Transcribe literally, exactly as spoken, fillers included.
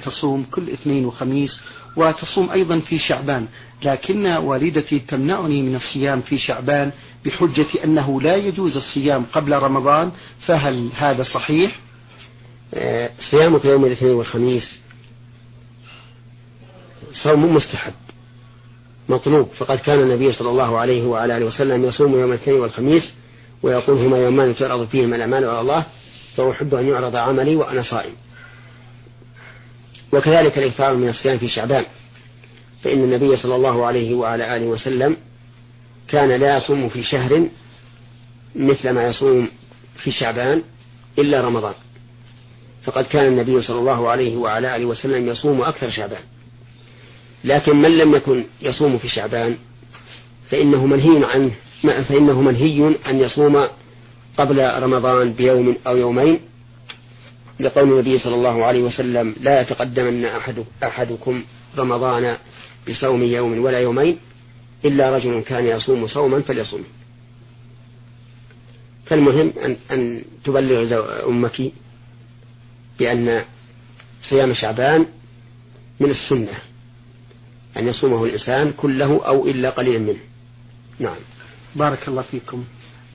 تصوم كل اثنين وخميس وتصوم أيضا في شعبان، لكن والدتي تمنعني من الصيام في شعبان بحجة أنه لا يجوز الصيام قبل رمضان، فهل هذا صحيح؟ آه صيامك يوم الاثنين والخميس صوم مستحب مطلوب، فقد كان النبي صلى الله عليه وعلى آله وسلم يصوم يوم الاثنين والخميس ويقول هما يومان تعرض فيهما الأعمال على الله فأحب أن يعرض عملي وأنا صائم. وكذلك الإكثار من الصيام في شعبان، فإن النبي صلى الله عليه وعلى آله وسلم كان لا يصوم في شهر مثل ما يصوم في شعبان إلا رمضان، فقد كان النبي صلى الله عليه وعلى آله وسلم يصوم أكثر شعبان. لكن من لم يكن يصوم في شعبان فإنه منهي عنه فإنه منهي أن يصوم قبل رمضان بيوم أو يومين، لقول النبي صلى الله عليه وسلم لا يتقدمن أحد أحدكم رمضان بصوم يوم ولا يومين إلا رجل كان يصوم صوما فليصوم. فالمهم أن, أن تبلغ أمك بأن صيام شعبان من السنة أن يصومه الإنسان كله أو إلا قليلا منه. نعم. بارك الله فيكم.